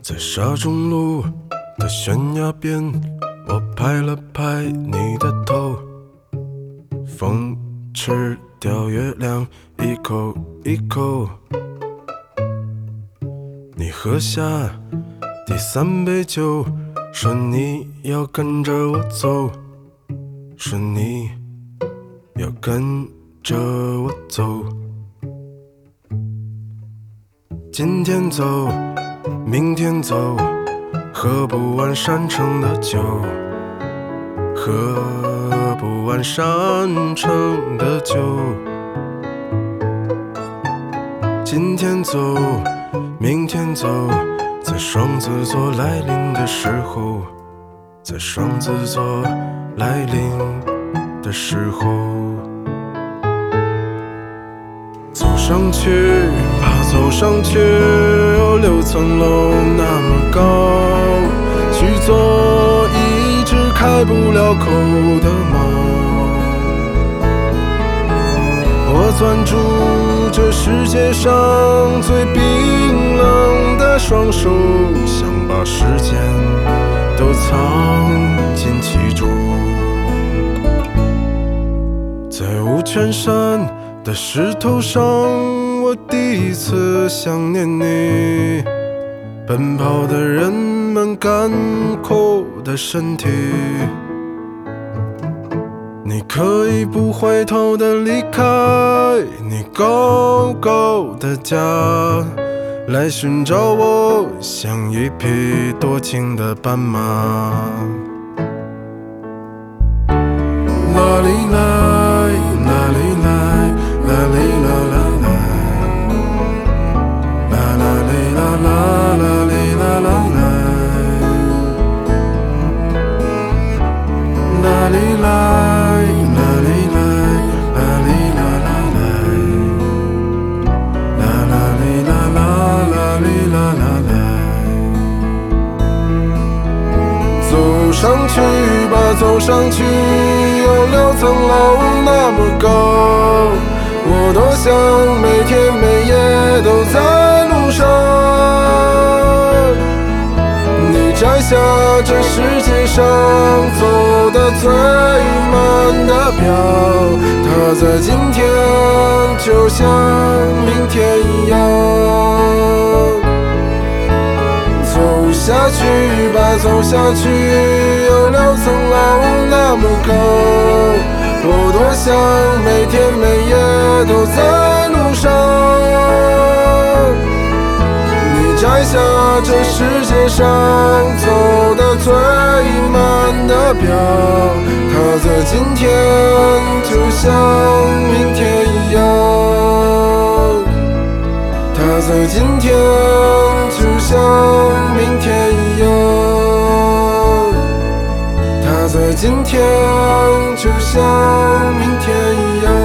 在沙中路的悬崖边，我拍了拍你的头，风吃掉月亮一口一口。你喝下第3杯酒，说你要跟着我走，说你要跟着我走。今天走，明天走，喝不完山城的酒，喝不完山城的酒。今天走，明天走，在双子座来临的时候，在双子座来临的时候，走上去吧，走上去，有6层楼那么高，去做一只开不了口的猫。我攥住这世界上最冰冷的双手，想把时间都藏进其中。在五泉山的石头上，我第一次想念你，奔跑的人们干枯的身体。你可以不回头的离开你高高的家，来寻找我，像一匹多情的斑马。啦哩来，啦哩来，啦哩啦啦来，啦啦哩啦啦，啦哩啦啦来，啦哩来。走上去吧，走上去，有6层楼那么高，我多想每天每夜都在路上。你摘下这世界上走得最慢的表，它在今天就像明天一样。走下去吧，走下去，有6层楼那么高，我多想每天每夜都在路上。你摘下这世界上走得最慢的表，它在今天就像明天一样，它在今天就像明天一样，它在今天就像明天一样。